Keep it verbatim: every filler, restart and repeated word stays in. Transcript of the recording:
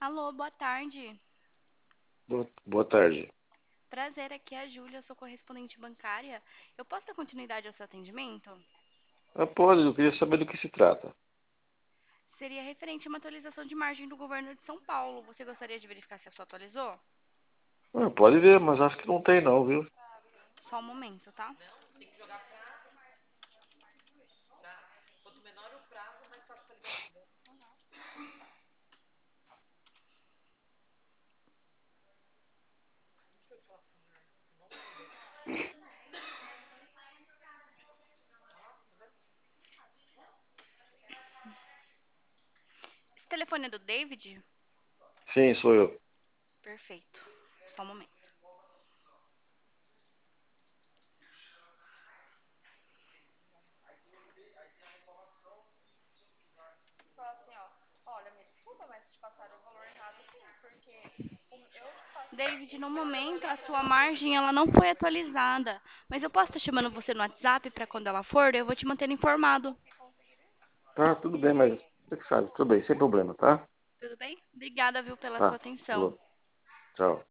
Alô, boa tarde. Boa, boa tarde. Prazer, aqui é a Júlia, eu sou correspondente bancária. Eu posso dar continuidade ao seu atendimento? Ah, pode, eu queria saber do que se trata. Seria referente a uma atualização de margem do governo de São Paulo. Você gostaria de verificar se a sua atualizou? Ah, pode ver, mas acho que não tem não, viu? Só um momento, tá? Esse telefone é do David? Sim, sou eu. Perfeito. Só um momento. Fala assim, ó. Olha, me desculpa, mas te passaram o valor errado, sim, porque David, no momento, a sua margem ela não foi atualizada. Mas eu posso estar chamando você no WhatsApp para quando ela for? Eu vou te manter informado. Tá, tudo bem, mas você que sabe, tudo bem, sem problema, tá? Tudo bem? Obrigada, viu, pela sua Tá, atenção. falou, tchau.